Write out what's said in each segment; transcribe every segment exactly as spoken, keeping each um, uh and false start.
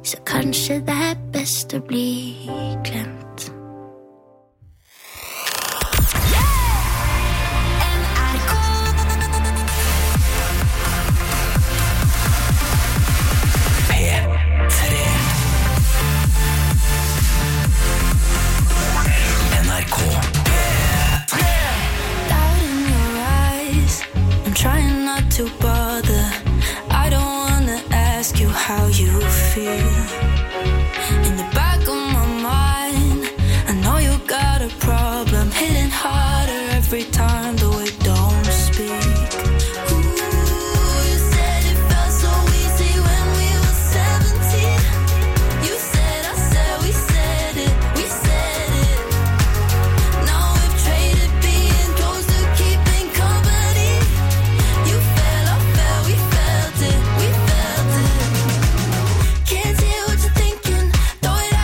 Så kanskje det er best å bli glemt. Trying not to bother. I don't wanna ask you how you feel. In the back of my mind, I know you got a problem, hitting harder every time though it don't speak. Ooh, you said it felt so easy when we were seventeen. You said, I said, we said it, we said it. Now we've traded being close to keeping company. You fell, I fell, we felt it, we felt it. Can't hear what you're thinking, throw it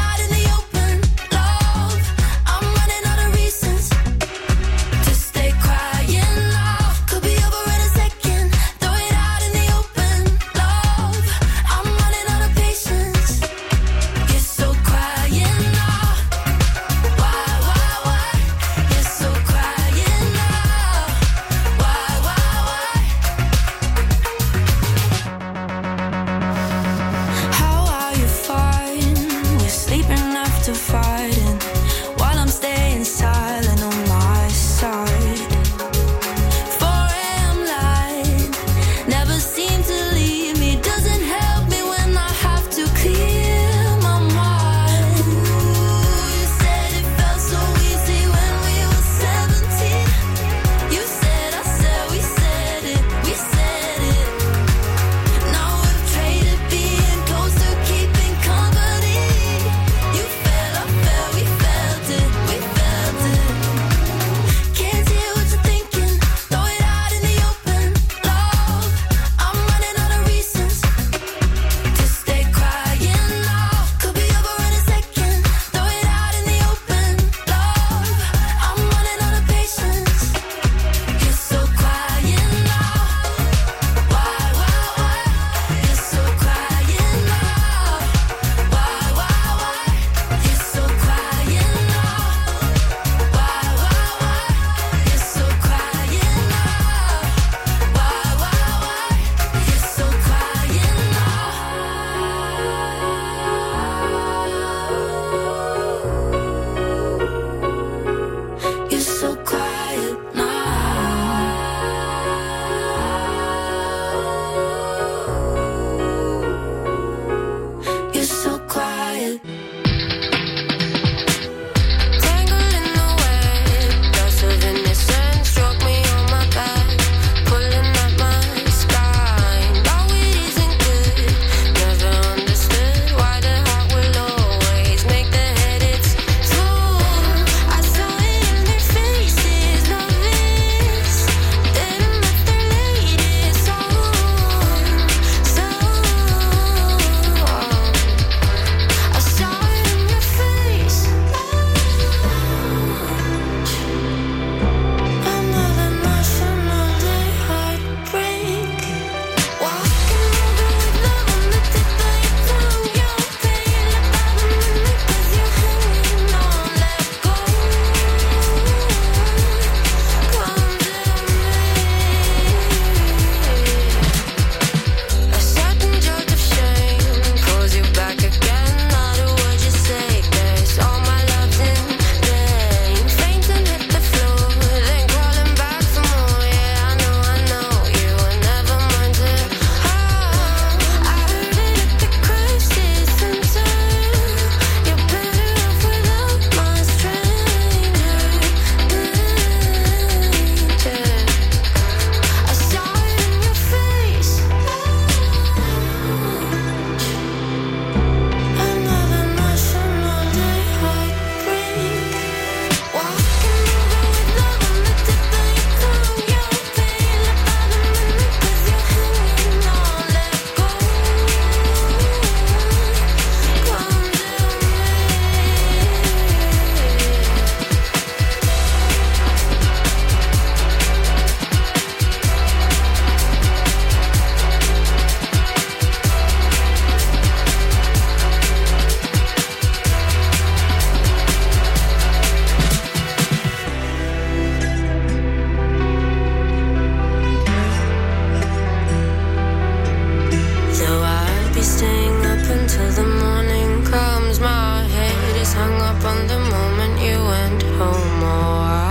until the morning comes. My head is hung up on the moment you went home. Oh, I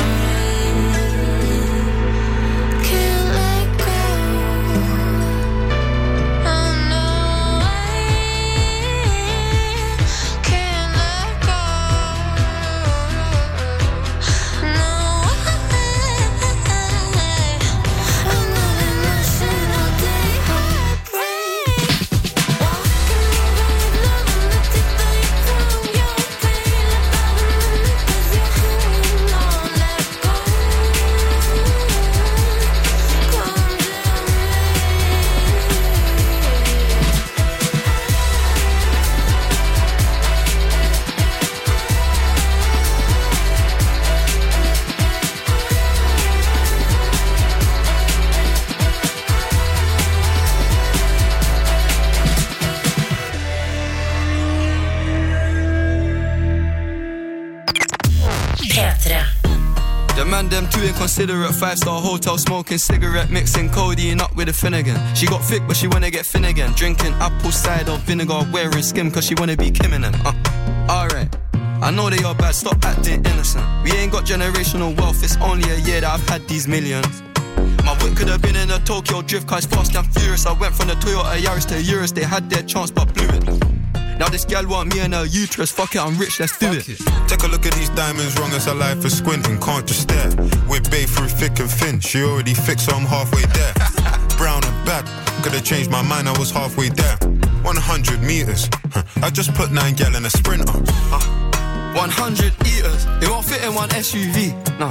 can't let go. Oh no, I can't let go. No, I, I'm not emotional day heartbreak. Walking around love on the tip of your tongue. Your pain about a minute 'cause you're holding on. Let go. Come to me. The man them too inconsiderate. Five-star hotel smoking cigarette, mixing codeine up with a Finnegan. She got thick but she wanna get thin again. Drinking apple cider vinegar, wearing skim cause she wanna be Kim and them. uh. Alright, I know they are bad, stop acting innocent. We ain't got generational wealth, it's only a year that I've had these millions. My whip could have been in a Tokyo drift car, it's fast and furious. I went from the Toyota Yaris to Urus, they had their chance but blew it. Now this gal want me and her uterus, fuck it, I'm rich, let's do it. Take a look at these diamonds, wrong as her life is squinting, can't just stare. We're bae through thick and thin, she already fixed so I'm halfway there. Brown and bad, could've changed my mind, I was halfway there. one hundred meters, huh. I just put nine gal in a sprinter. uh, one hundred eaters, it won't fit in one S U V, no.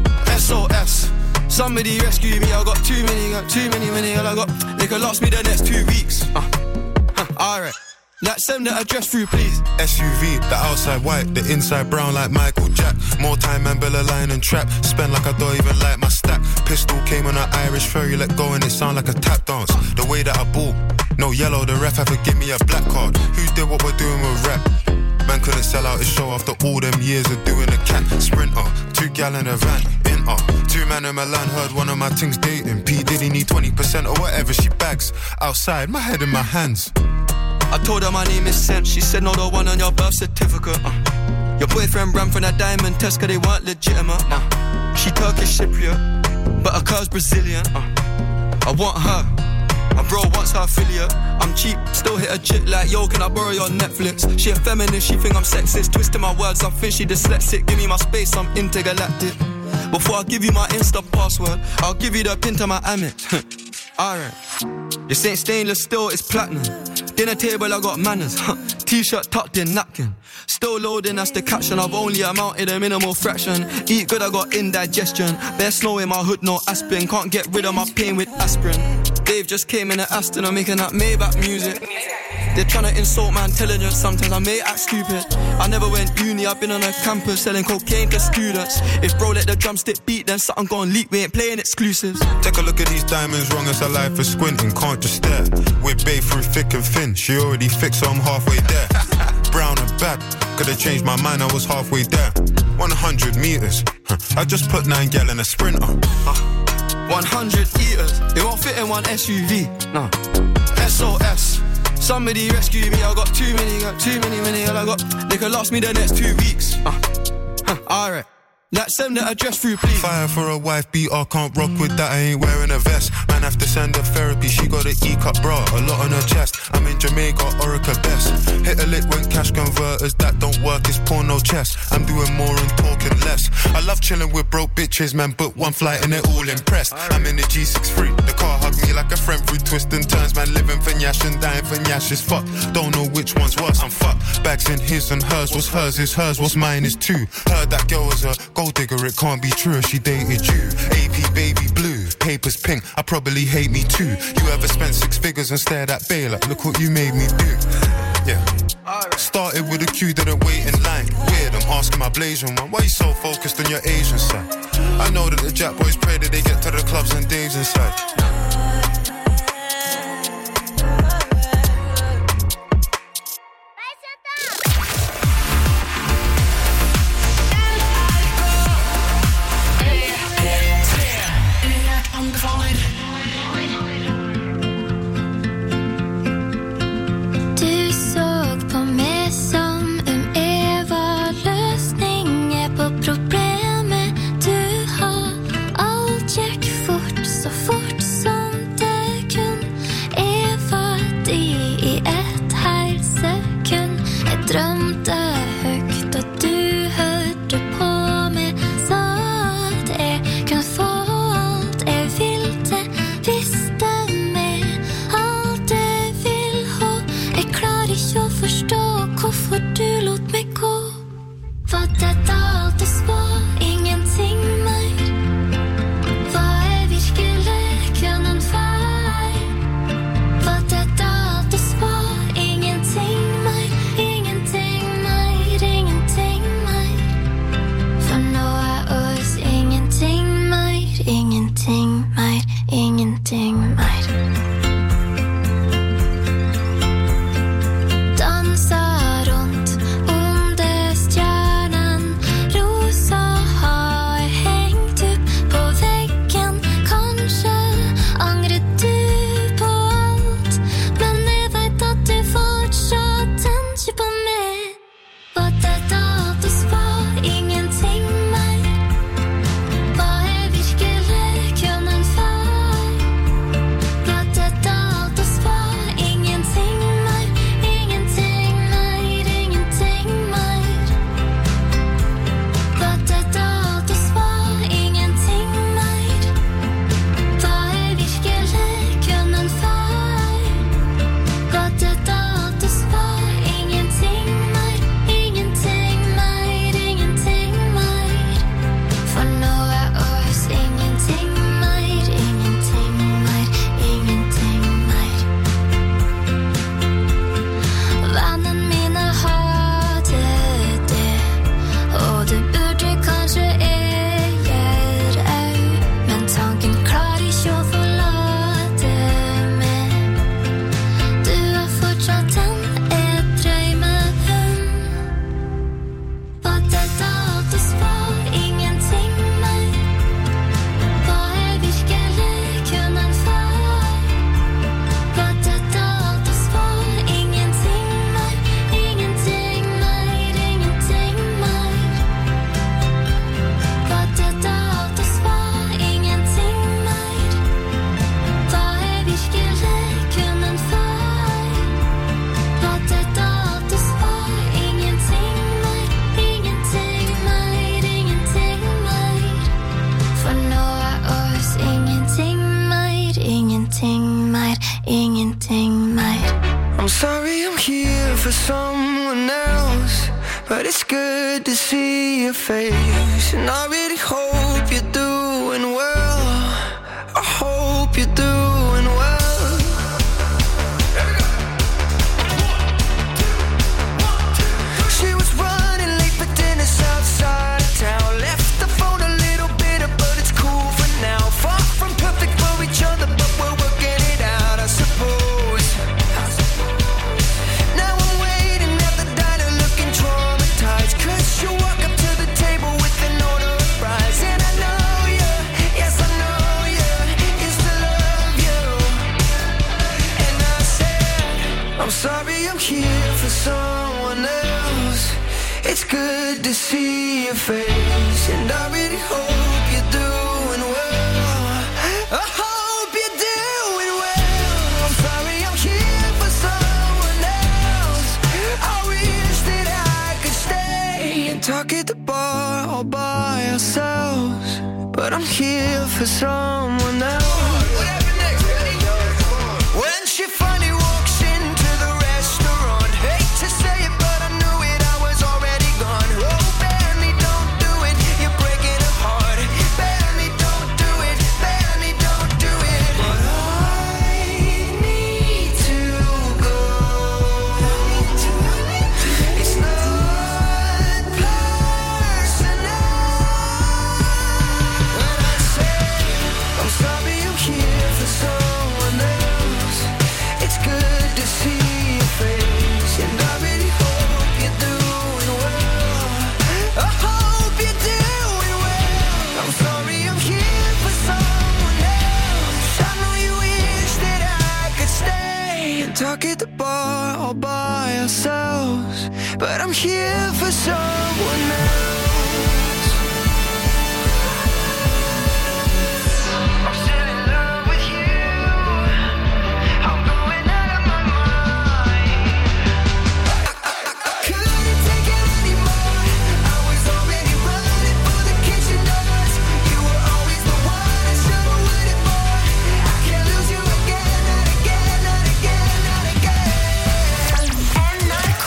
S O S, somebody rescue me, I got too many, got too many, many, I got, they could last me the next two weeks. uh, huh. Alright. Like, send the address through, please. S U V, the outside white, the inside brown like Michael Jack. More time and Bella line and trap. Spend like I don't even like my stack. Pistol came on an Irish ferry, let go and it sound like a tap dance. The way that I ball, no yellow, the ref had to give me a black card. Who did what we're doing with rap? Man couldn't sell out his show after all them years of doing a cat. Sprinter, two gal in a van, in uh, two man in Milan, heard one of my things dating. P Diddy need twenty percent or whatever she bags. Outside, my head in my hands. I told her my name is Sen. She said no, the one on your birth certificate. uh. Your boyfriend ran from that diamond test cause they weren't legitimate. uh. She Turkish Cypriot, but her cur's Brazilian. uh. I want her, my bro wants her affiliate. I'm cheap, still hit a chick like, yo, can I borrow your Netflix? She a feminist, she think I'm sexist. Twisting my words, I think she dyslexic. Give me my space, I'm intergalactic. Before I give you my Insta password, I'll give you the pin to my Amex. Alright, this ain't stainless steel, it's platinum. Dinner table, I got manners. T-shirt tucked in, napkin. Still loading, that's the caption. I've only amounted a minimal fraction. Eat good, I got indigestion. Bare snow in my hood, no aspirin. Can't get rid of my pain with aspirin. Dave just came in at Aston, I'm making that Maybach music. They're trying to insult my intelligence, sometimes I may act stupid. I never went uni, I've been on a campus selling cocaine to students. If bro let the drumstick beat, then something gon' leak, we ain't playing exclusives. Take a look at these diamonds, wrong as her life is squinting, can't just stare. We're bae through thick and thin, she already fixed so I'm halfway there. Brown and bad, could've changed my mind, I was halfway there. one hundred meters, huh. I just put nine gal in a sprinter. uh, one hundred eaters, it won't fit in one S U V, no. S O S, somebody rescue me, I got too many, got too many, many, I got, they could last me the next two weeks. uh, huh. Alright, like, send the address through, please. Fire for a wife beater, can't rock with that, I ain't wearing a vest. Man have to send her therapy, she got an E-cup bra, a lot on her chest. I'm in Jamaica, Orica best. Hit a lick when cash converters, that don't work, it's porno chess. I'm doing more and talking less. I love chilling with broke bitches, man, but one flight and they're all impressed. I'm in the G six three, the car hugged me like a friend through twists and turns. Man living for Nyash and dying for Nyash is fucked. Don't know which one's worse, I'm fucked. Bags in his and hers, what's hers is hers, what's mine is too. Heard that girl was a gold digger, it can't be true if she dated you. A P baby blue, papers pink, I probably hate me too. You ever spent six figures and stared at Bay like, look what you made me do. Yeah. Started with a queue, didn't wait in line. Weird, I'm asking my Blasian one, why you so focused on your Asian side? I know that the Jack boys pray that they get to the clubs and Dave's inside. Du sa forstå hvorfor du lot meg gå. Var dette alt oss var, ingenting mer? Var jeg virkelig kun en feil? Var dette alt oss var, ingenting mer? Ingenting mer, ingenting mer. For nå er oss ingenting mer, ingenting mer, ingenting mer. Dansa rundt under stjernen, rosa har jeg hengt opp på veggen. Kanskje angrer du på alt, men jeg vet at du fortsatt tenker på meg. Var dette alt oss var, ingenting mer? Var jeg virkelig kun en feil? Var dette alt oss var, ingenting mer? Ingenting mer, ingenting mer. Var dette alt oss var, ingenting mer? Var jeg virkelig kun en feil? Var dette alt oss var, ingenting mer? Ingenting mer, ingenting mer. For nå er oss ingenting mer, ingenting mer, ingenting mer. Vennen mine hadde det, og det burde kanskje jeg gjøre au. Men tanken klarer ikke å forlate meg. Du er fortsatt den jeg drømmer om. Var dette alt oss var, ingenting mer? Var jeg virkelig kun en feil? Var dette alt oss var, ingenting mer? Ingenting mer, ingenting mer. Var dette alt oss var, ingenting mer? Var jeg virkelig kun en feil? Var dette alt oss var, ingenting mer? Ingenting mer, ingenting mer. For nå er oss ingenting mer, ingenting mer, ingenting mer. I'm sorry I'm here for someone else, but it's good to see your face. And I really hope you're doing well. I hope you're doing well. She was running late for dinner outside of town. Left the phone a little bitter, but it's cool for now. Far from perfect for each other, but we're working it out, I suppose. Now I'm waiting at the diner looking traumatized, 'cause you walk up to the table with an order of fries. And I know you, yes I know you, used to love you. And I said, I'm sorry I'm here for someone else. It's good to see your face, and I really hope you're doing well. I hope you're doing well. I'm sorry I'm here for someone else. I wish that I could stay and talk at the bar all by ourselves, but I'm here for someone else. What happened next, Betty? When she finally walks into the restaurant, hate to say it, but I knew it, I was already gone. Oh, Benny, don't do it, you're breaking her heart. Benny, don't do it, Benny, don't do it. But I need to go. It's not personal. When I say I'm sorry I'm here for someone else, it's good to see your face, and I really hope you're doing well. I hope you're doing well. I'm sorry I'm here for someone else. I know you wish that I could stay and talk at the bar all by ourselves, but I'm here for someone else. I'm still in love with you. I'm going out of my mind. I couldn't take it anymore. I was already running for the kitchen doors. You were always the one I should have waited for. I can't lose you again, not again, not again, not again. N R K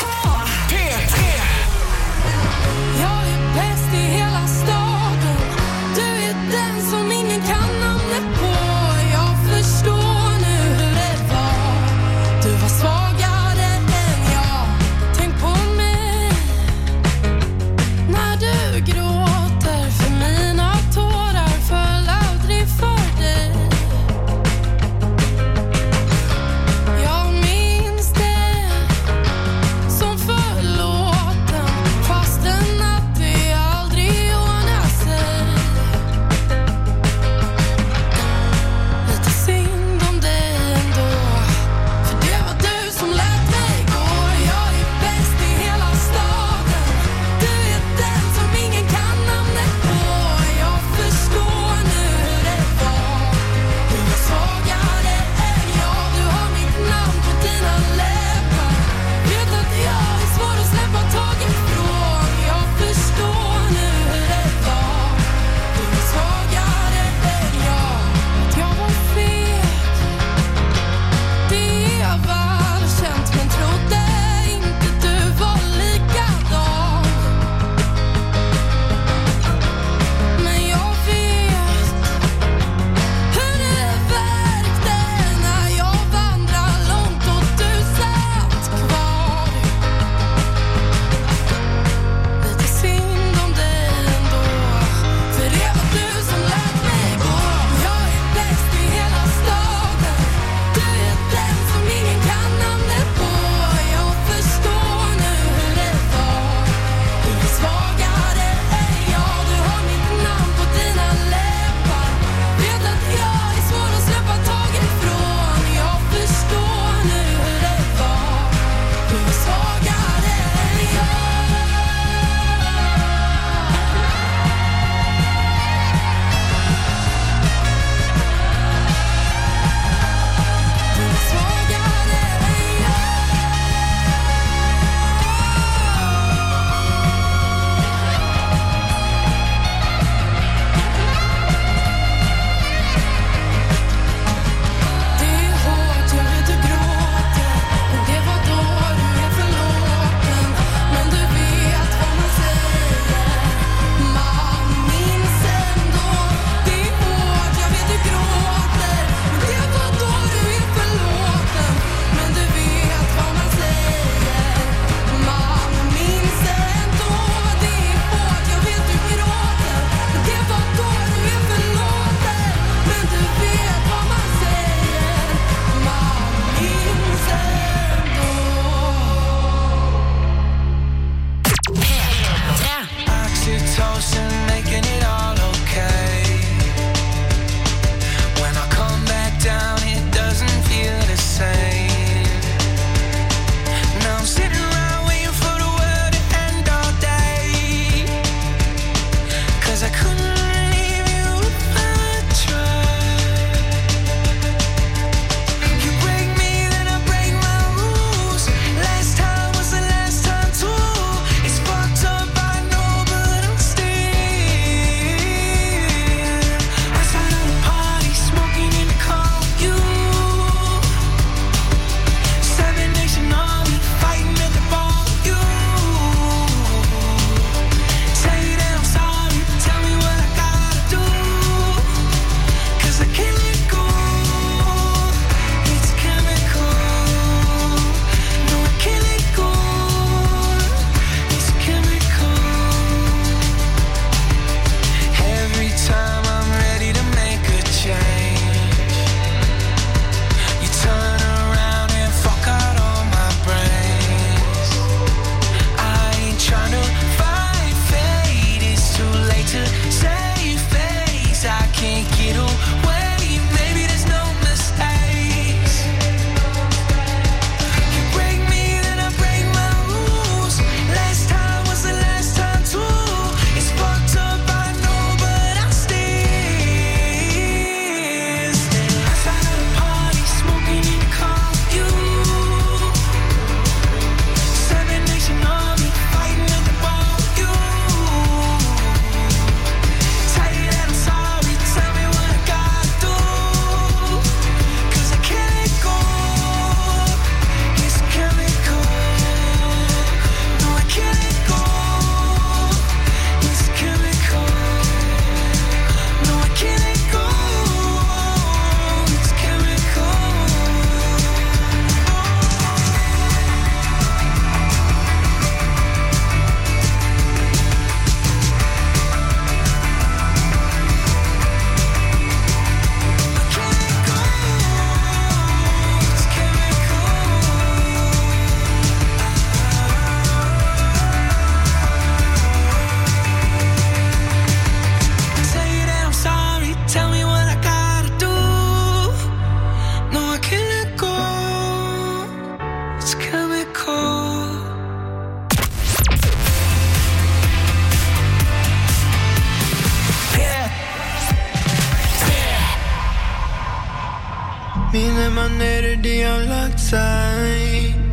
sig.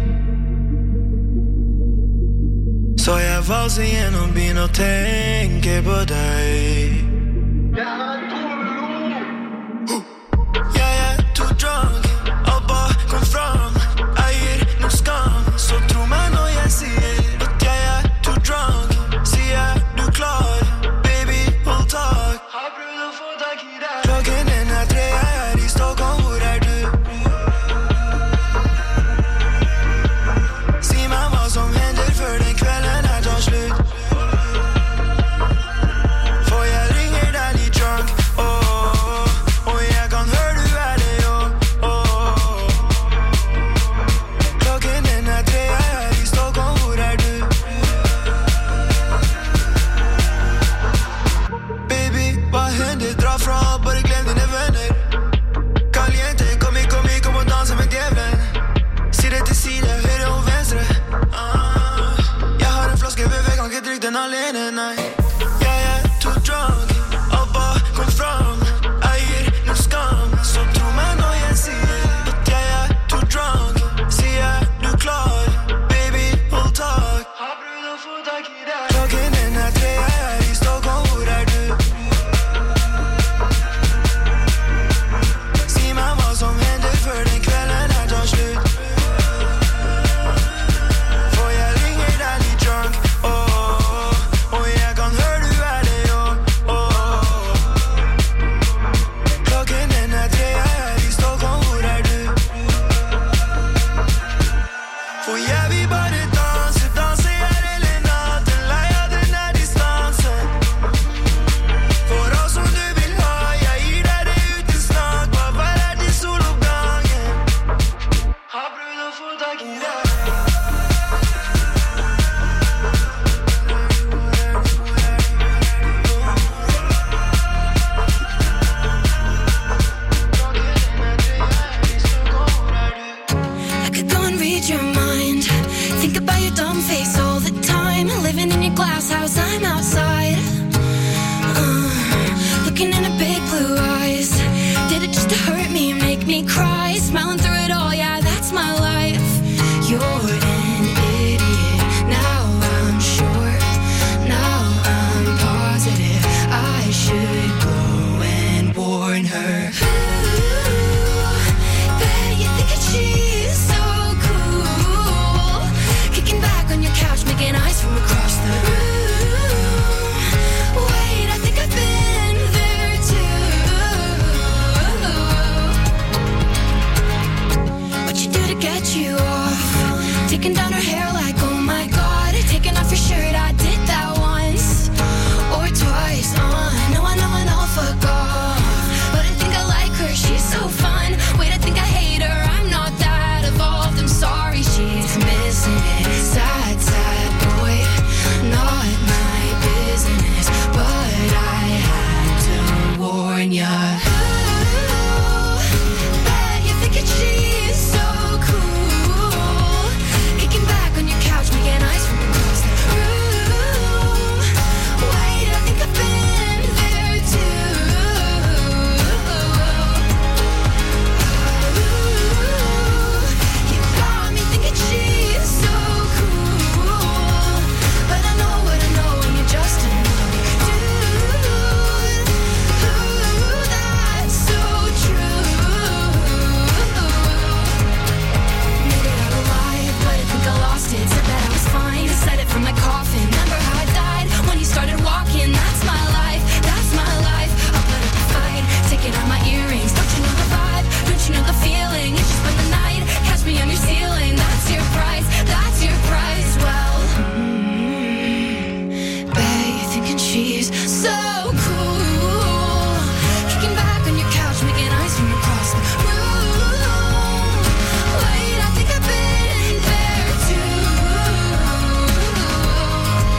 Så jag valsar igenom byn och tänker på dig. Jag är too drunk och bara kom fram. Jag ger nog skam, så tror man och jag ser att jag är too drunk. Ser jag du klar, baby, hold talk. Klockan är när tre, jag är i Stockholm, hvor är du? Säg mig vad som händer för den kvällen här tar slut. För jag ringer där lite drunk, oh, oh, oh. Och jag kan höra du är det, oh, oh. Klockan är när tre, jag är i Stockholm, hvor är du? Baby, vad händer? Dra fram, bara glöm dina vänner. Caliente, kom hit, kom hit, kom och dansa med djävulen. Sida till sida, höger och vänster. ah. Jag har en flaska över väggen, kan dricka den alene, nej. Jag är too drunk och bara kom fram. Jag ger nog skam, så tror man och jag ser att jag är too drunk. Ser jag du klar, baby, hold talk. Klockan är när tre, jag är i Stockholm, hvor är du? Säg mig vad som händer för den kvällen här tar slut. För jag ringer där lite drunk, oh, oh, oh. Och jag kan höra du är det, oh, oh. Klockan är när tre, jag är i Stockholm, hvor är du? För jag vill bara dansa, dansa här hela natten. Laja den här distansen. För oss som du vill ha, jag gillar det utan snack. Bara vara till soluppgången. Ha brud och få tag i det. I could go and read your mind. Think about your dumb face all the time. Living in your glass house, I'm outside. Uh, looking in her big blue eyes. Did it just to hurt me, make me cry? Smiling through it all, yeah, that's my life. You're an idiot. Now I'm sure. Now I'm positive. I should go and warn her. Ooh, bet you think that she's so cool. Kicking back on your couch, making eyes from across the room. Wait, I think I've been there too. What you do to get you off? Taking down her hair like, oh my god. Taking off your shirt, I did that once or twice. Uh, no, I know, I know, fuck off. But I think I like her, she's so fun. Wait, I think I hate her, I'm not that evolved. I'm sorry, she's missing it. Sad, sad boy, not my business. But I had to warn ya. Ooh, bet you think that she's so cool. Kicking back on your couch, making eyes from across the room. Wait, I think I've been there too. Ooh, you got me thinking she's so cool. But I know what I know, and you're just another dude. Ooh, that's so true. Made it out alive, but I think I lost it. Said that I was fine, said it from my coffin. Remember how I died when you started walking? That's my life, that's my life. I'll put up a fight, taking out my earrings. Don't you know the vibe? Don't you know the feeling? You should spend the night, catch me on your ceiling. That's your price, that's your price. Well, mm, bet you're thinking she's so cool. Kicking back on your couch, making eyes from across the room. Wait, I think I've been there too.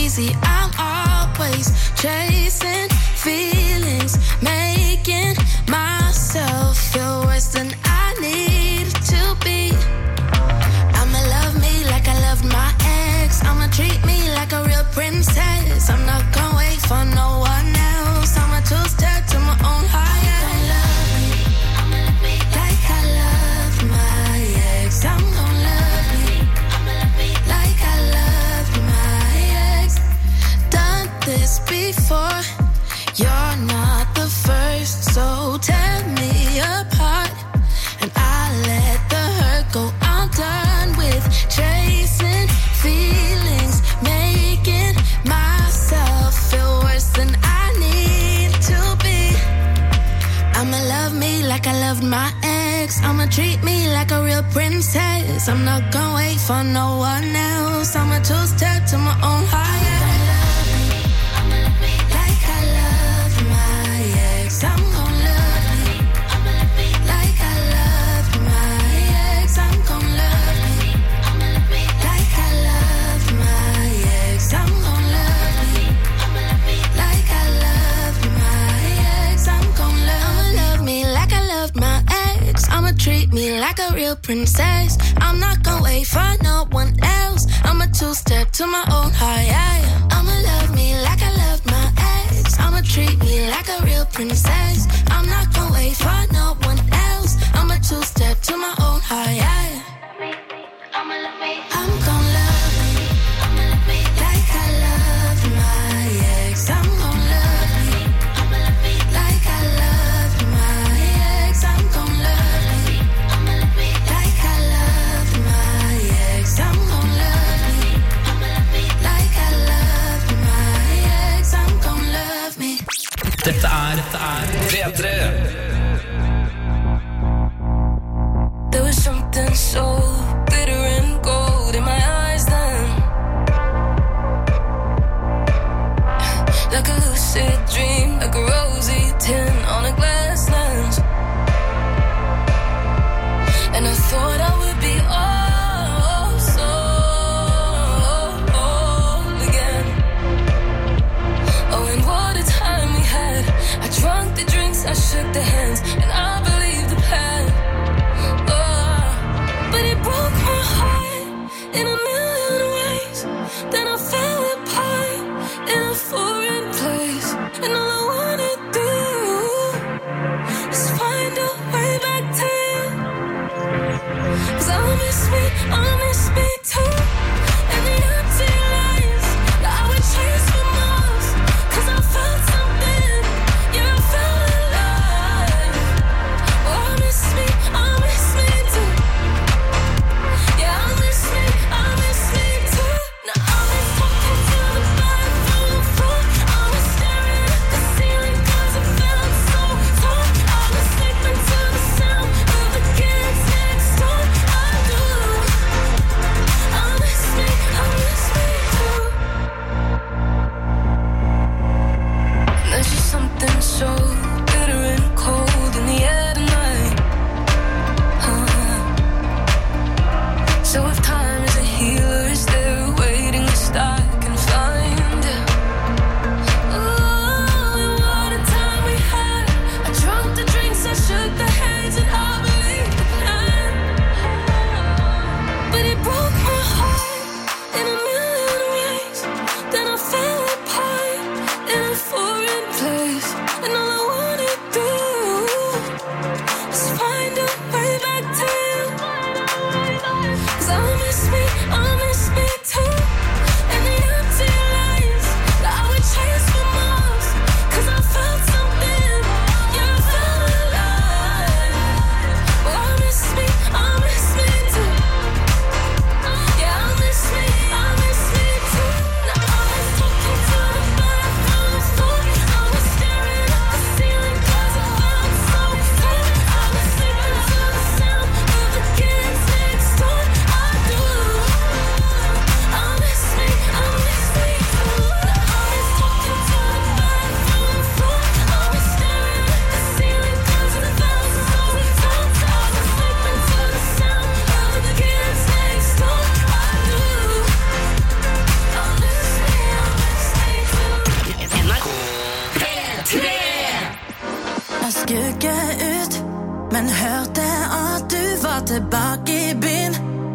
crazy. I'm always chasing feelings, making myself feel worse than I need to be. I'ma love me like I loved my ex. I'ma treat me like a real princess. I'm not gonna wait for no one else. I'ma two-step to my own higher. I'ma love me like I loved my ex. I'm gonna love me like I loved my ex. Done this before. You're not the first, so tear me apart, and I let the hurt go. I'm done with chasing feelings, making myself feel worse than I need to be. I'ma love me like I loved my ex. I'ma treat me like a real princess. I'm not gonna wait for no one else. I'ma two-step to my own higher. I'ma love me like I loved my ex. I'm gonna love me like I loved my ex. I'm gonna love me like I loved my ex. I'm gonna love me like I loved my ex. I'm gonna love, love me like I loved my ex. I'ma treat me like a real princess. I'm not gonna wait for no one else. I'ma two-step to my own high. I'ma love me like I loved my ex. I'ma treat me like a real princess. I'm not gonna wait for no one else. I'ma two-step to my own high. I'm gonna love me like I loved my ex. I'm gonna love me like I loved my ex. I'm gonna love me like I loved my ex. I'm gonna love me like I loved my ex. I'm gonna love me. Dette er, dette er P tre. There was something so bitter and gold in my eyes then, like a lucid dream, like a rosy tin on a glass lens. And I thought I would be oh so old again. Oh, and what a time we had. I drank the drinks, I shook the hands, and I believed the plan. Oh, but it broke my heart in a million ways. Then I fell apart in a foreign place, and all I wanna do skygge ut, men hørte at du var tilbake i byen.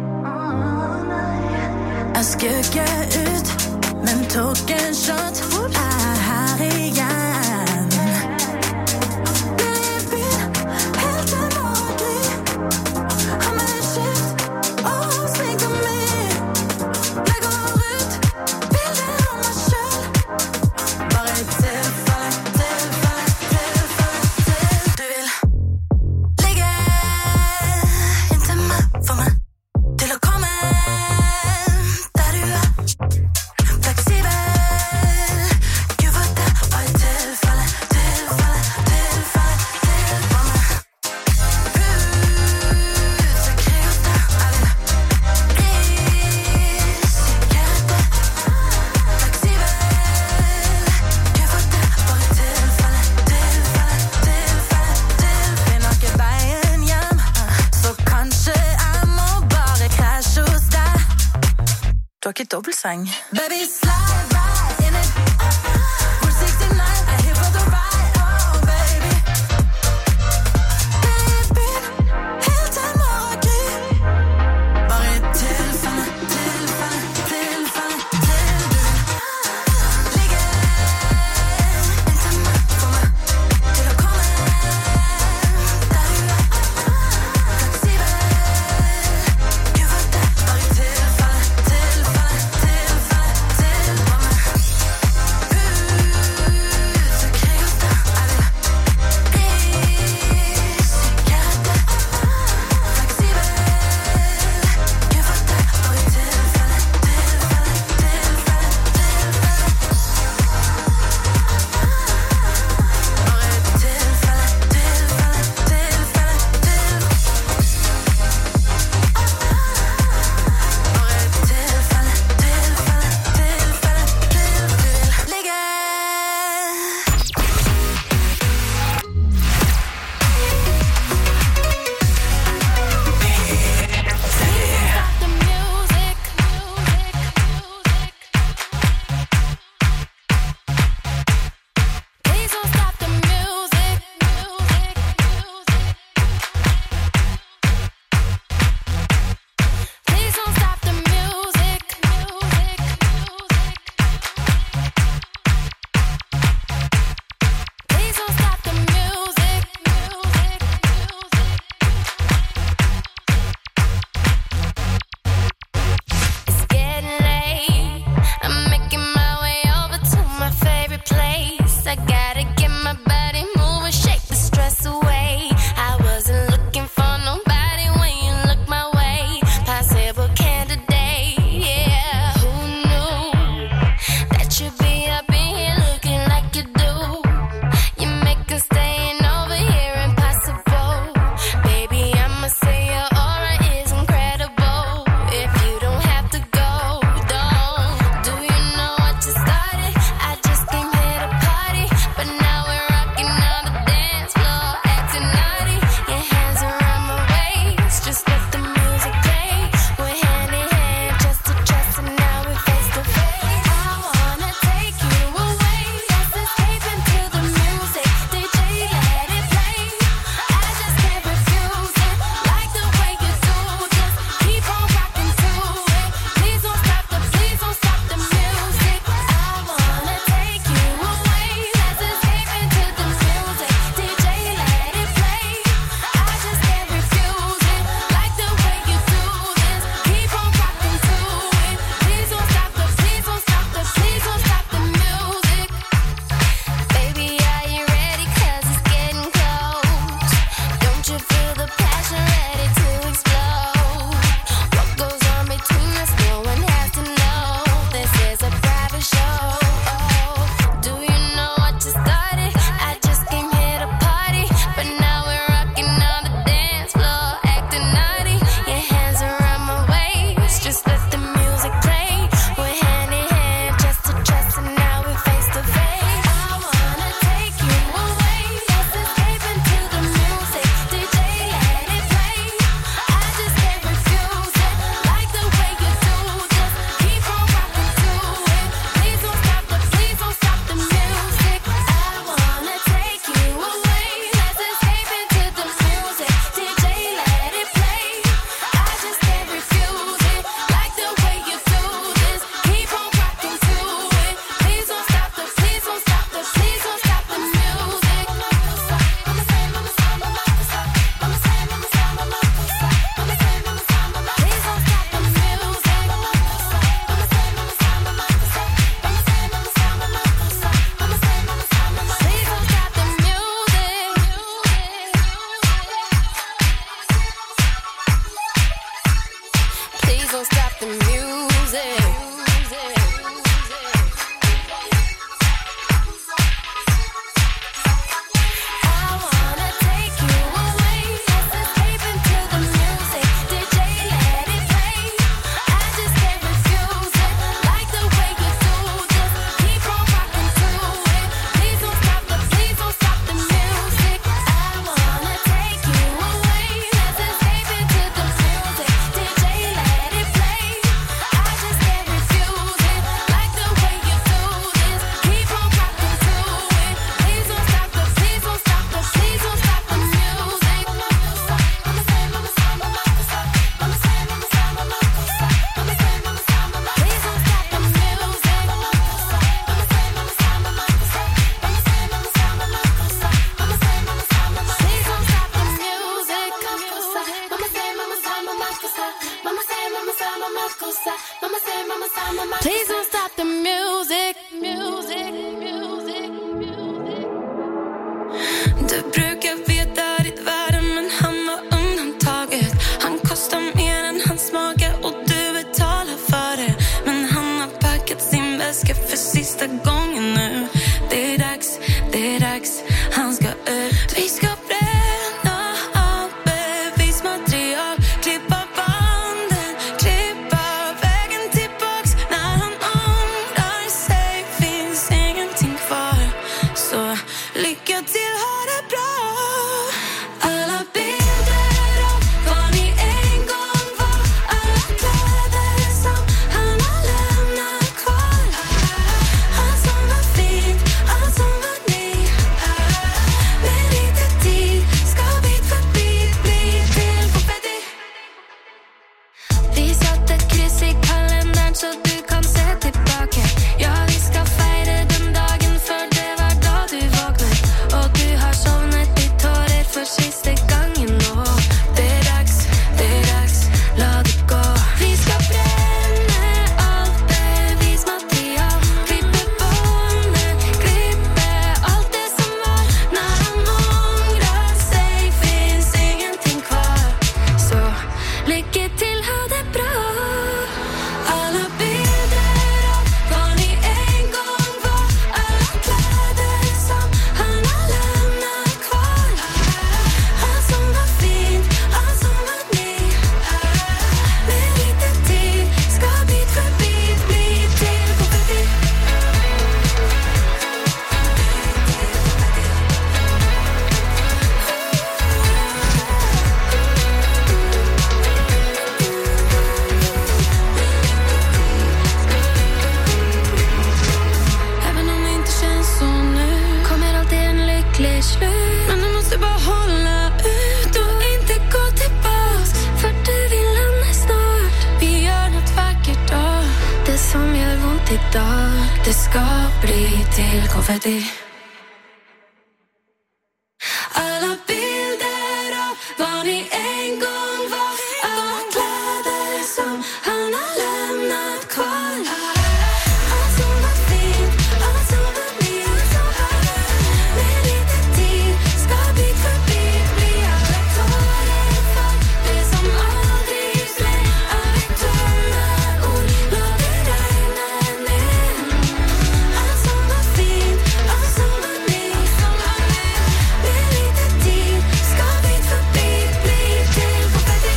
Jeg skygge ut, men tok en shot, er her igjen. Ble i byen, helt til morgengry. Har med en skift, og sminker meg. Legger ut, bilder av meg selv. Bare i tilfelle, tilfelle, tilfelle, til du vil ligge inntil meg, for meg til å komme der du er. Fleksibel, gud for det, bare i tilfelle, tilfelle, tilfelle, til for meg. Ut, så krig hos deg, jeg vil risikere det. Fleksibel, gud for det, bare i tilfelle, tilfelle, tilfelle, til finner ikke veien hjem, så kanskje jeg må bare krasje hos deg. Du har ikke dobbeltseng. Baby, slide right in it. We're sixty-nine, I'm here for the ride. Oh, baby. Baby, helt til morgengry. Bare i tilfelle, tilfelle, tilfelle, til du vil ligge inntil meg, for meg til å komme der du er. Fleksibel, gud for det, bare i tilfelle, tilfelle, tilfelle, til for meg. Ut, flaska för sista gången nu. Det är dags, det är dags, han ska ut. Vi ska bränna av bevismaterial, klippa banden, klippa vägen tillbaks. När han ångrar sig finns ingenting kvar. Så lycka till, ha det bra. Alla bilder av vad ni en gång var, alla kläder som han har lämnat kvar. Allt som var fint, allt som var ny. Med lite tid ska bit för bit bli till konfetti. Vi satte ett kryss i kalendern så du kan se tillbaka. Ja, vi ska fejra den dagen för det var då du vaknade. Och du har sovnat i tårer för sista gången. Och det är dags, det är dags, låt det gå. Vi ska bränna allt bevismaterial, klippa banden, klippa allt det som var. När han ångrar sig finns ingenting kvar. Så lycka till, ha det bra. Alla bilder av vad ni en gång var, alla kläder som han har lämnat kvar. Allt som var fint, allt som var ny. Med lite tid ska bit för bit bli till konfetti. Även om det inte känns så nu, kommer alltid en lycklig slut. Men du måste bara hålla ut och inte gå tillbaks, för du vill lämna snart. Vi gör något vackert då, det som gör ont idag, det ska bli till konfetti. Alla bilder av vad ni en gång var, alla kläder som han har lämnat kvar. Allt som var fint, allt som var ny. Med lite tid ska bit för bit bli alla tårar för det som aldrig blev. Alla tunna ord, låt det regna ner. Allt som var fint, allt som var ny. Med lite tid ska bit för bit bli till konfetti.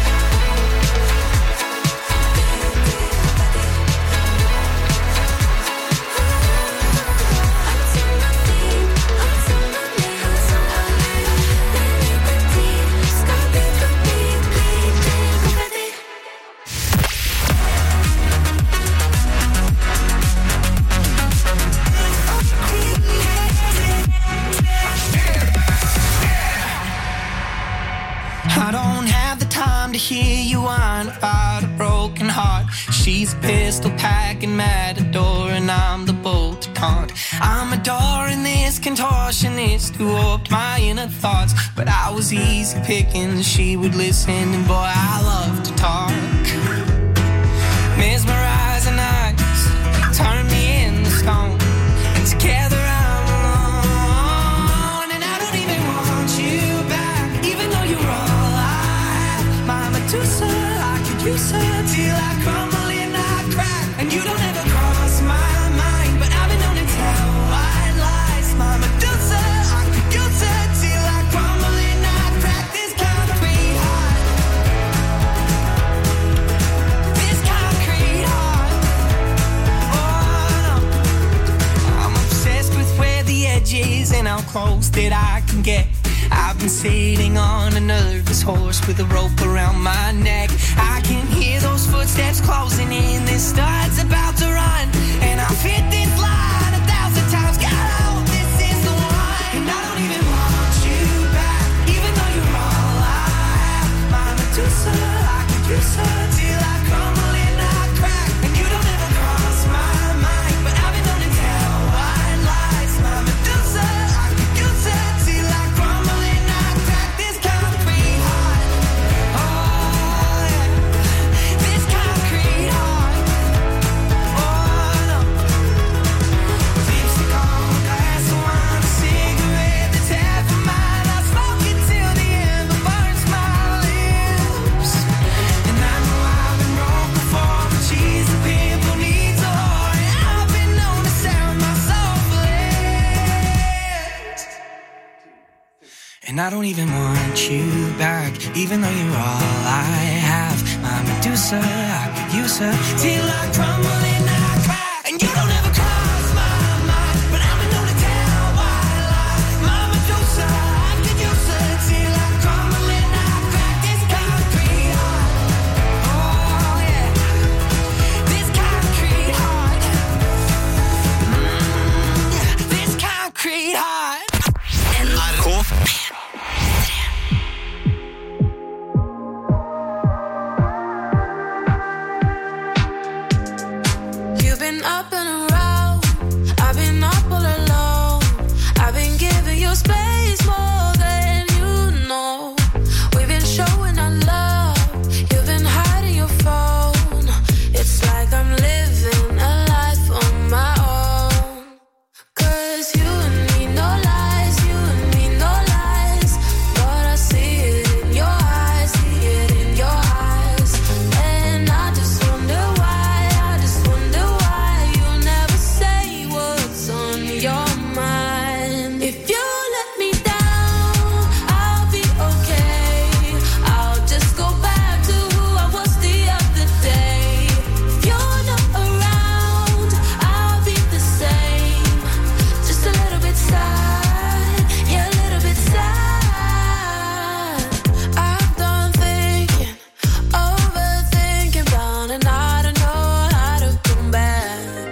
Allt som var fint, allt som var ny. Med lite tid ska bit för bit bli till konfetti. I don't have the time to hear you whine about a broken heart. She's a pistol packing matador and I'm the bolt to taunt. I'm adoring this contortionist who oped my inner thoughts, but I was easy picking, she would listen, and boy, I love to talk. Mesmerizing eyes turn me into stone, and together I'm alone, and I don't even want you back, even though you're all I have. My Medusa, I could use her till I crumble and I crack, and you don't ever cross my mind, but I've been known to tell white lies. My Medusa, I could use her till I crumble and I crack. This concrete heart, this concrete heart. Oh no, I'm obsessed with where the edge is and how close that I can get. I've been sitting on a nervous horse with a rope around my neck. I can hear those footsteps closing in. This start's about to run, and I've hit this line a thousand times. God, I hope this is the one. And I don't even want you back, even though you're all I have. My Medusa, I could use her till I crumble and I crack, and you don't ever cross my mind, but I've been known to tell white lies. My Medusa, I could use her till I crumble and I crack. This concrete heart, oh yeah, this concrete heart, oh And I don't even want you back, even though you're all I have. My Medusa, I could use her till I crumble and I crack. And you don't ever cross my mind, but I've been known to tell white lies. My Medusa, I could use her till I crumble and I crack. This concrete heart, oh yeah, this concrete heart, mm, this concrete heart. And cool. Up and around, I've been up all alone. I've been giving you space more than you know. We've been showing our love, you've been hiding your phone. It's like I'm living a life on my own. Cause you and me, no lies, you and me, no lies. But I see it in your eyes, see it in your eyes. And I just wonder why, I just wonder why on your mind. If you let me down, I'll be okay. I'll just go back to who I was the other day. If you're not around, I'll be the same. Just a little bit sad, yeah, a little bit sad. I'm done thinking, overthinking about it. I don't know how to come back.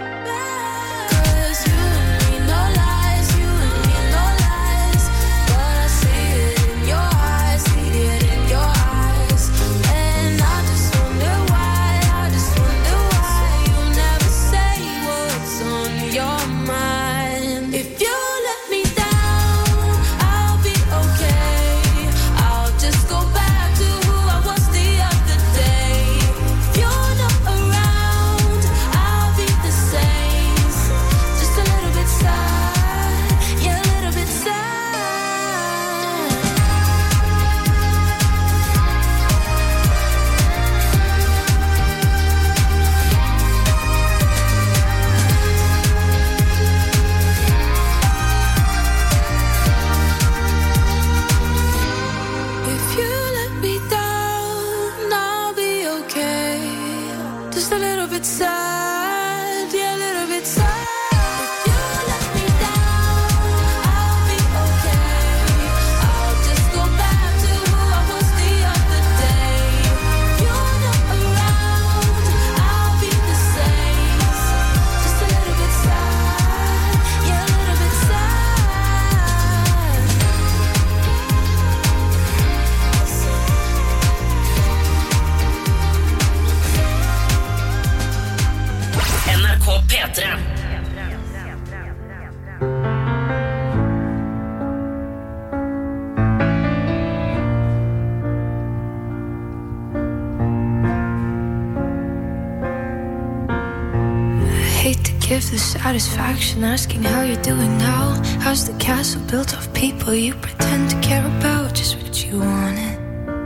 Give the satisfaction asking how you're doing now. How's the castle built of people you pretend to care about? Just what you wanted.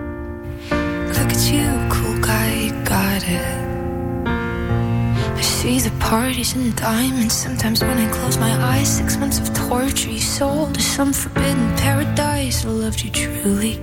Look at you, cool guy, you got it. I see the parties and diamonds. Sometimes when I close my eyes, six months of torture you sold to some forbidden paradise. I loved you truly.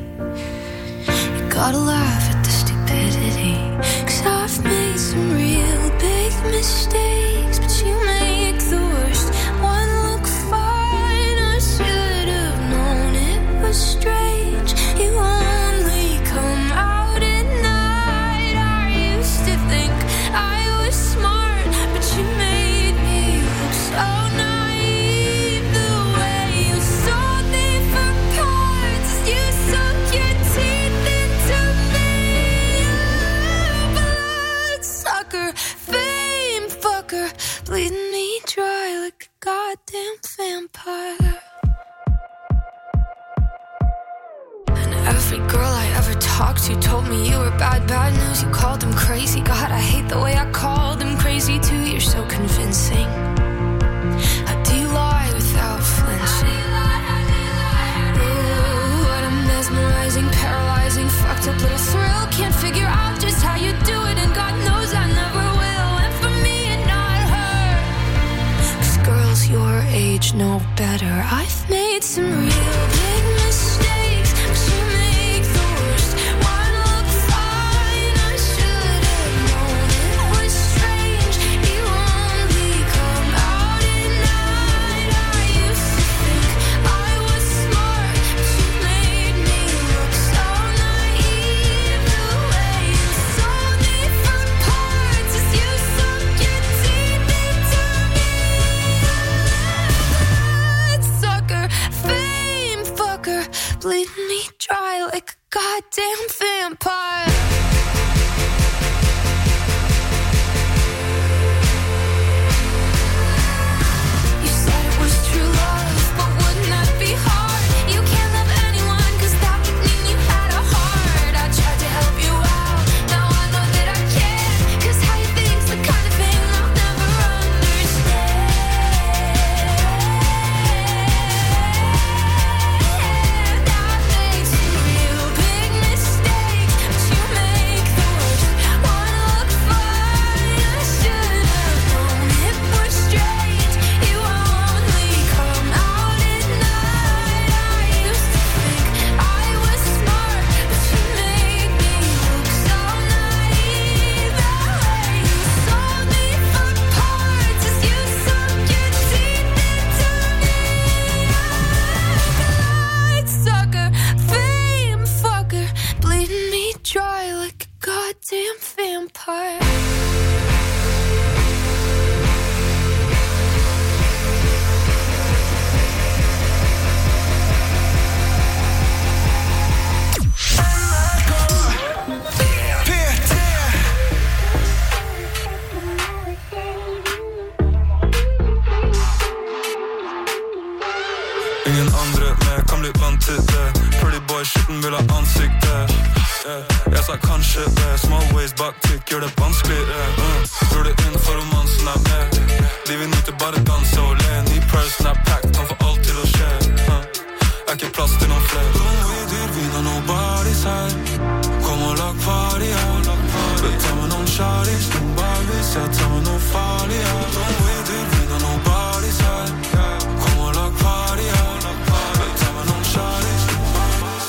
You gotta laugh at the stupidity, 'cause I've made some real big mistakes, but you make the worst one look fine. I should have known it was strange. You only come out at night. I used to think I was smart, but you made me look so naive. The way you sold me for parts, you sunk your teeth into me. You bloodsucker, fame fucker, bleeding me dry like a goddamn vampire. And every girl I ever talked to told me you were bad, bad news. You called them crazy. God, I hate the way I called them crazy too. You're so convincing. How do you lie without flinching? Ooh, what a mesmerizing, paralyzing, fucked up little thrill. Can't figure out just how you do it, and God knows I never will. And for me and not her, 'cause girls your age know better. I've made some real big mistakes. like a goddamn vampire. You said it was true love, but wouldn't that be hard? You can't love anyone, cause that would mean you had a heart. I tried to help you out, now I know that I can't, cause how you think's the kind of thing I'll never understand. I've made some real big mistakes, but you make the worst one look fine. I should have known it was strange. You only come out at night. I used to think I was smart, but you made me look so naive. The way you sold me for parts as you sunk your teeth into me. Light sucker, fame fucker, bleeding me dry like a goddamn vampire. Ingen andre, men jeg kan bli vant til det. Pretty boy, shitten vil ha ansiktet. Yeah. Jeg sa kanskje det. Small waist, baktikk, gjør det vanskelig. Yeah. Uh. Gjør det inn for romansen er med. Livet nyter bare danse og le. Ny person er packed, kan få alt til å skje. uh. Er ikke plass til noen flere. Don't wait, dyr, vi når nobody's her. Kom og lag party her. Vil ta med noen charlies, noen barbies. Jeg tar med noen farlige. Don't wait, dyr, vi når nobody's her. Kom og lag party her. Vil ta med noen charlies, noen barbies.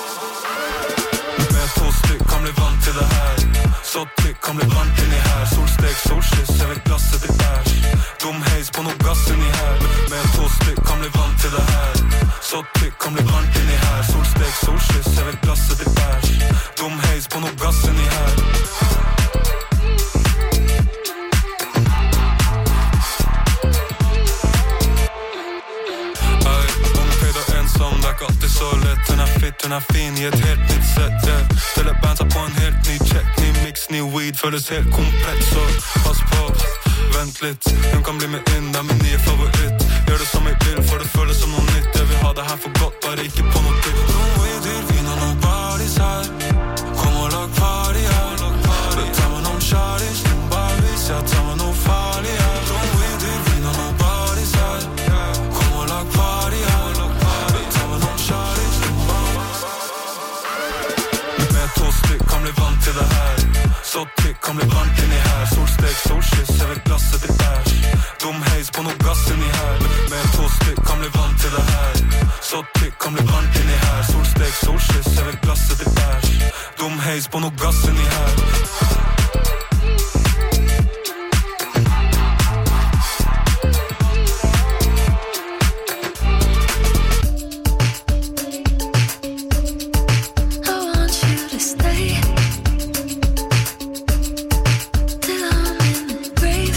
Med to stykk kan bli vant til det her. Så trykk kan bli varmt inni her. Solstek, solskyss, jeg vil glasset til bæsj. Dum heis på noe gass inni her. Med to stykk kan bli vant til det her. Så trykk kan bli varmt inni her. Solstek, solskyss, jeg vil glasset til bæsj. Dum heis på noe gass inni her. Ei, ung, høyd og ensom, det er ikke alltid så lett. Hun er fit, hun er fin i et helt nytt sett, yeah. Teller bandsa på en helt ny check. Ny mix, ny weed, føles helt komplett. Så pass på, vent litt. Hun kan bli med inn, det er min nye favoritt. Gjør det som jeg vil, for det føles som noe nytt. Jeg vil ha det her for godt, bare ikke på noe dyrt. Don't wait, dyr, vi når nobody's her. Kom og lag party her. Vil ta med noen charlies, noen barbies. Jeg tar med noen farlige. Don't wait, dyr, vi når nobody's her. Kom og lag party her. Vil ta med noen charlies, noen barbies. Med to stykk kan bli vant til det her. Så trykk kan bli varmt inni her. Solstek, solskyss, jeg vil glasset til bæsj. Dum heis på noe gass inni her. Med to stykk kan bli vant til det her. Så trykk kan bli varmt inni her. Solstek, solskyss, jeg vil glasset til bæsj. Dum heis på noe gass inni her. I want you to stay till I'm in the grave,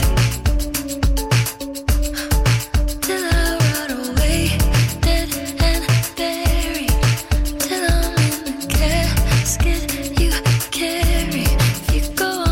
till I rot away, dead and buried, till I'm in the casket you carry. If you go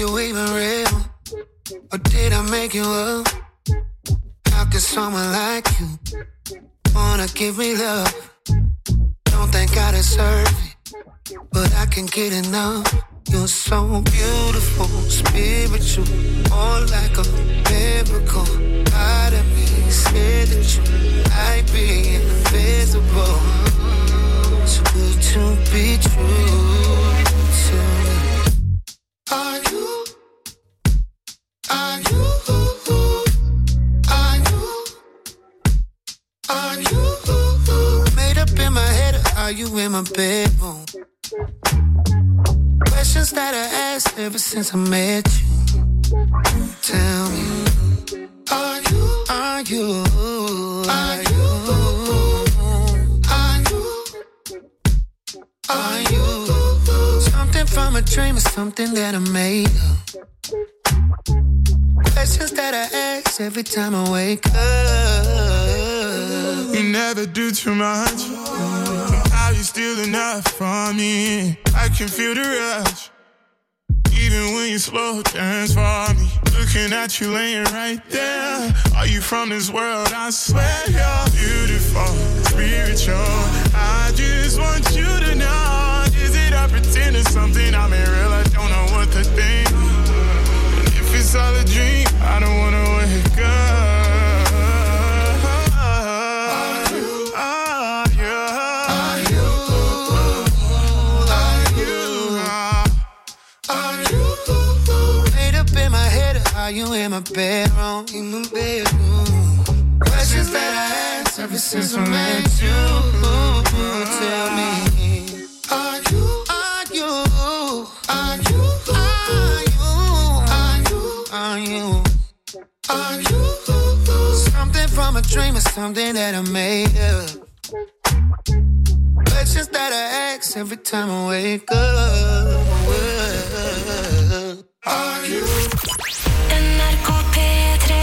you even real? Or did I make you up? How could someone like you wanna give me love? Don't think I deserve it, but I can't get enough. You're so beautiful, spiritual, more like a miracle. Part of me said that you might be invisible. Too good to be true. Tell me, are you, are you, are you, are you made up in my head, or are you in my bedroom? Questions that I asked ever since I met you. Tell me, are you, are you, are you, are you, are you something from a dream or something that I made up? Questions that I ask every time I wake up. You never do too much. How you steal enough from me? I can feel the rush. Even when you slow dance for me. Looking at you laying right there. Are you from this world? I swear you're beautiful, spiritual. I just want you to know. Is it I pretend it's something I'm in real? I don't know what to think. And if it's all a dream, I don't wanna wake up. Are you in my bedroom? In my bedroom. Questions that I ask ever since I met you. Tell me, are you, are you, are you, are you, are you, are you, are you something from a dream or something that I made up? Questions that I ask every time I wake up. Are you? N R K P tre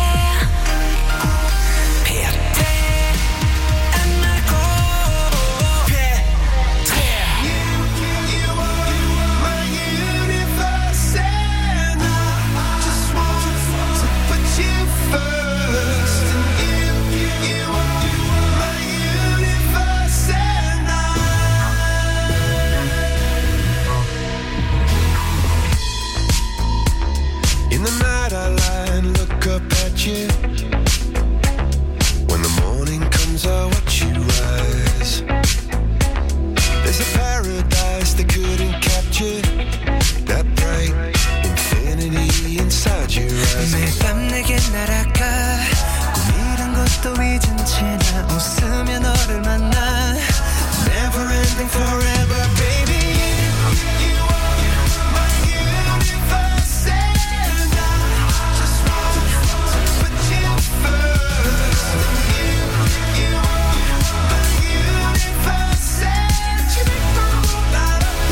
P tre N R K P tre You are my universe and I just want to put you first. And you, you are my universe and I. In the night I lie and look up at you. When the morning comes I watch you rise. There's a paradise they couldn't capture. That bright infinity inside your eyes. 매일 밤 내게 날아가 꿈이란 것도 잊은 채 나 웃으며 너를 만나. Never ending forever baby. You are my universe and I just want to put you first. You, you are my universe and you make my world light up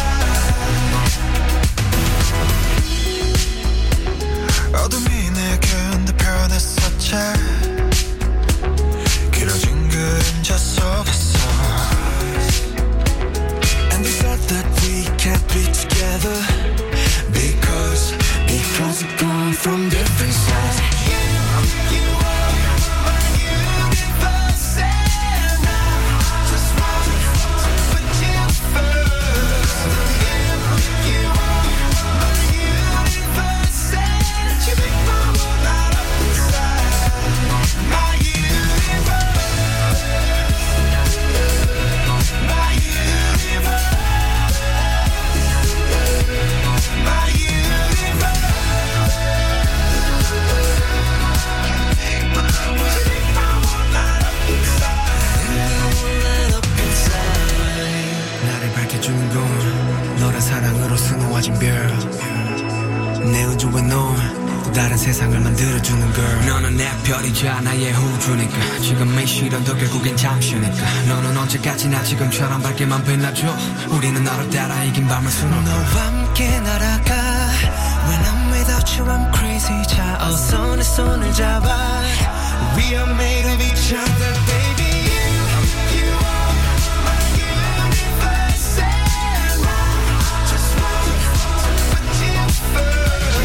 inside. 어둠이 내겐 더 변했었지. 길어진 그림자 속에서. And they said that we can't be together Because, because we've gone from different sides. You, you are my universe and I just want to put you first. You, you are my universe and you make my world light up inside. My universe, my universe, my universe. 나를 밝혀주는 건 너란 사랑으로 수놓아진 별. 내 우주에 넌 또 다른 세상을 만들어주는 girl. 너는 내 별이자 나의 우주니까 지금 이 시련도 결국엔 잠시니까. 너는 언제까지나 지금처럼 밝게만 빛나줘. 우리는 너를 따라 이긴 밤을 수놓고 너와 함께 날아가. When I'm without you I'm crazy. 자 어서 내 손을 잡아. We are made of each other baby. You are my universe and I just want to put you first.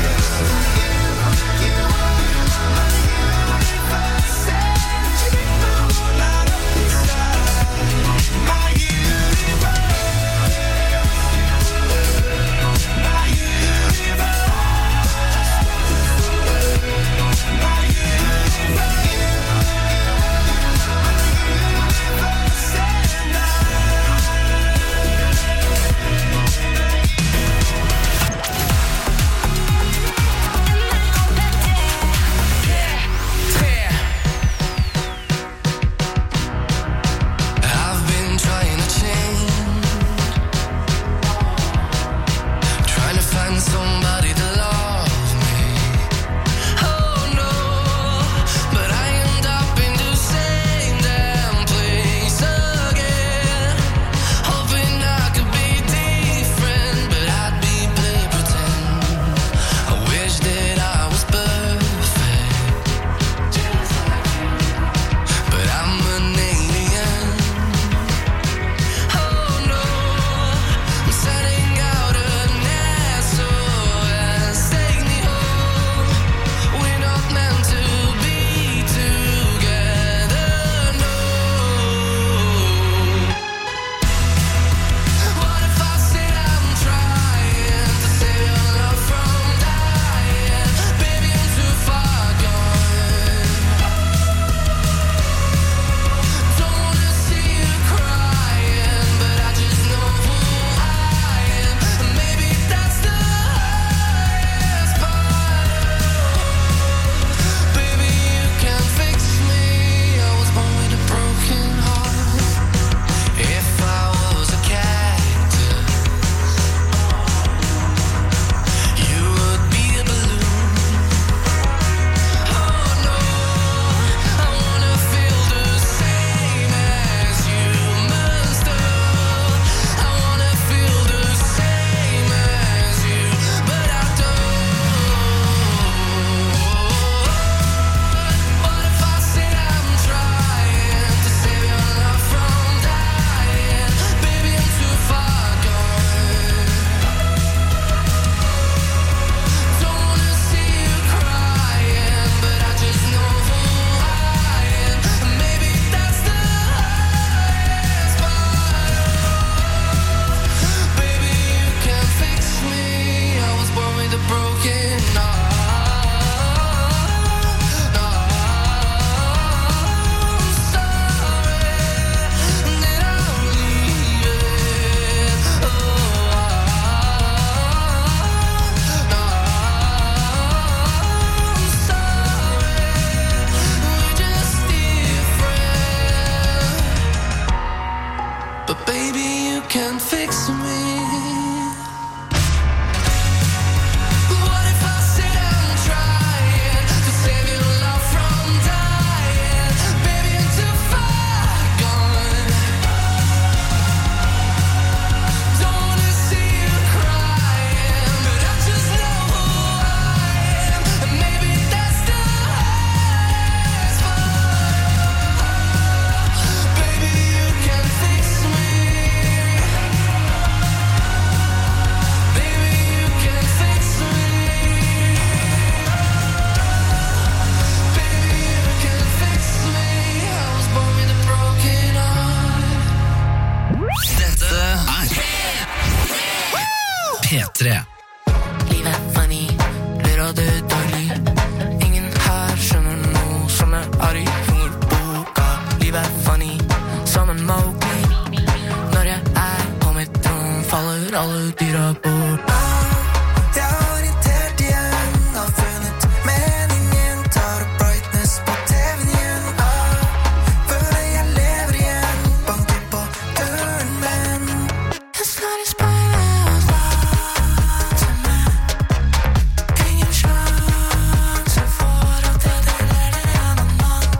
P tre. Livet er funny, ler av det daglig. Ingen her skjønner noe som er arg. Hungerboka, livet er funny, som en Mowgli. Når jeg er på mitt rom, faller alle dyra bort. Jeg er orientert igjen, har funnet meningen, tar opp brightness på T V-en igjen. Ah, føler jeg lever igjen, banker på døren, men Jeg står i speilet og later meg. Ingen sjanse for at jeg deler det en annen mann.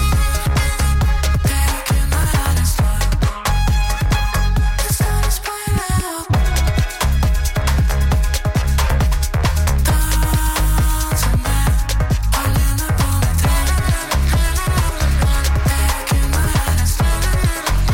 Det kunne være en storm. Jeg står i speilet og danser meg. Alene på mitt tre. Det kunne være en storm.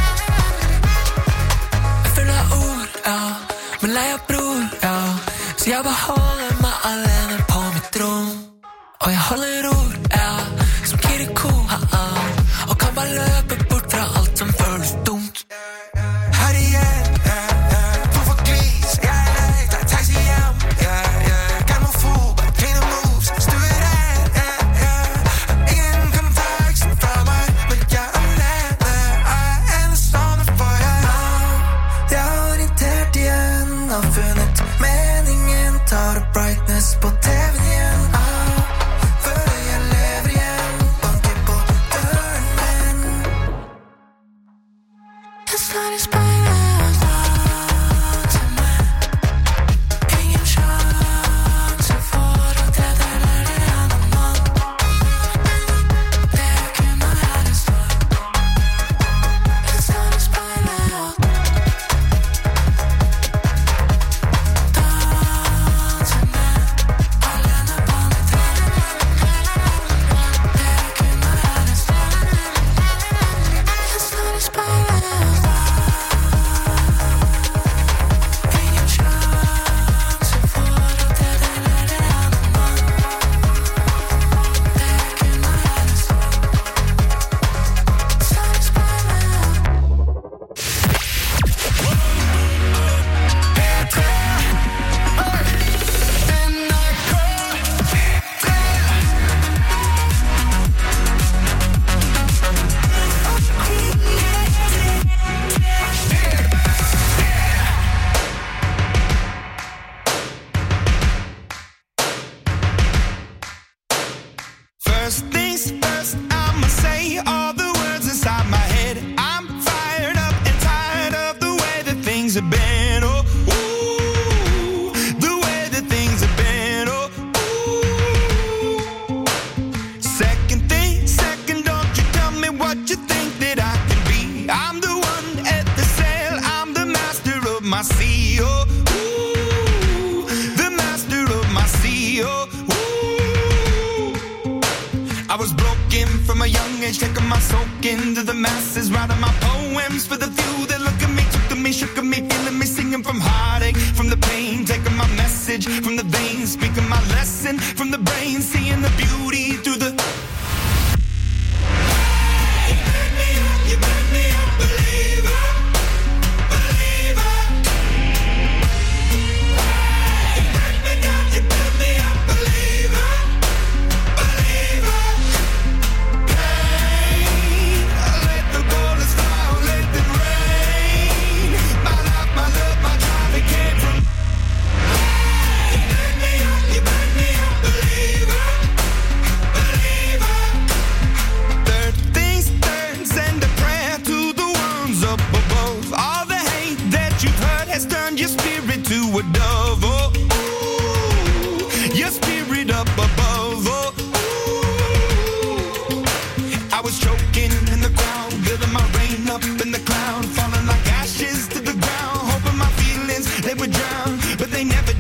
Jeg føler ord, ja, men lei av bror, ja. Så jeg beholder meg alene på mitt rom. Og jeg holder ord, ja, som Kiriko, ha-ha. Og kan bare løpe bort fra alt som føles dumt. her igjen, ja, ja. Du får glis, jeg er lei, der taxi hjem, ja, ja. Germofob, clean moves, stuer her, ja, ja. Ingen kan ta eksen fra meg, men jeg er alene, jeg er en stoner for jeg. Jeg er orientert igjen, har funnet meningen, tar opp brightness på T V-en igjen. Ah, føler jeg lever igjen, banker på døren, men Jeg står i speilet og later meg. Ingen sjanse for at jeg deler det en annen mann. Det kunne være en storm. Jeg står i speilet og danser meg. Alene på mitt tre. Det kunne være en storm. Jeg står i speilet og ingen sjanse for at jeg deler det en annen mann. Det kunne være en storm. Står i speilet. First things first, I'ma say all the words inside my head. I'm fired up and tired of the way that things have been. Oh, ooh, the way that things have been. Oh, ooh. Second thing, second, don't you tell me what you think that I can be. I'm the one at the sail, I'm the master of my sea. Oh, ooh, the master of my sea. Oh, ooh. I was broken from a young age, taking my soak into the masses, writing my poems for the few that look at me, took to me, shook at me, feeling me, singing from heartache, from the pain, taking my message from the veins, speaking my lesson from the brain, seeing the beauty through the. Hey, you make me up, you make me a believer, believer. Hey, you make me down, you make me a believer. Let the bullets fly, let them rain. My life, my love, my drive, it came from. You make me up, you make me a believer, believer. Third things third, send a prayer to the ones up above. All the hate that you've heard has turned your spirit to a dove. Oh, ooh, your spirit up above. Oh, ooh. I was choking in the ground, building my rain up in the cloud, falling like ashes to the ground, hoping my feelings they would drown, but they never